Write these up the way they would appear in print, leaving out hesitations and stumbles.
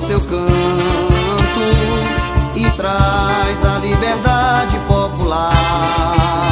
seu canto e traz a liberdade popular.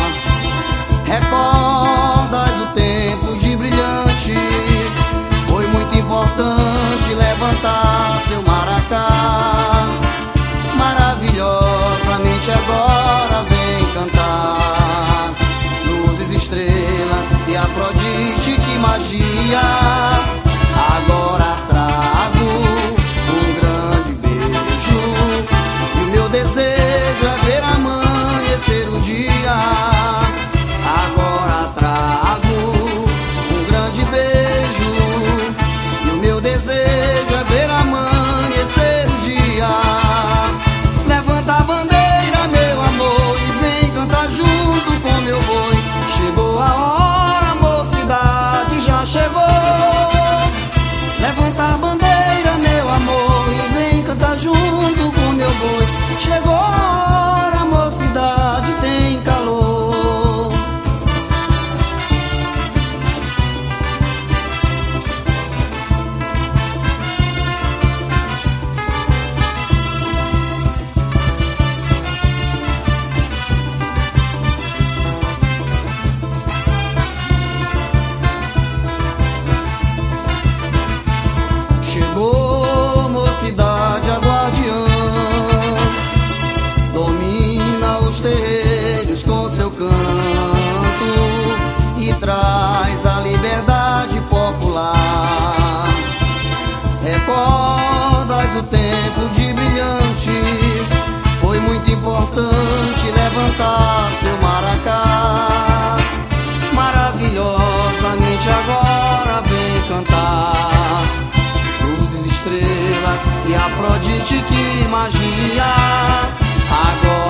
Recordas o tempo de brilhante, foi muito importante levantar seu maracá. Maravilhosamente agora vem cantar luzes, estrelas e Afrodite, que magia. Agora trago um grande beijo e o meu desejo é ver amanhecer o dia. Agora trago um grande beijo e o meu desejo é ver amanhecer o dia. Levanta a bandeira, meu amor, e vem cantar junto com meu boi. Chegou a hora, a mocidade já chegou. Levanta a bandeira, meu amor, e vem cantar junto com meu boi. Chegou a hora, a mocidade tem calor. Chegou, mocidade, a guardiã, domina os terreiros com seu canto e traz a liberdade popular. Recordas o tempo de brilhante, foi muito importante levantar seu maracá. Maravilhosamente agora vem cantar luzes, estrelas e Afrodite, que magia. Agora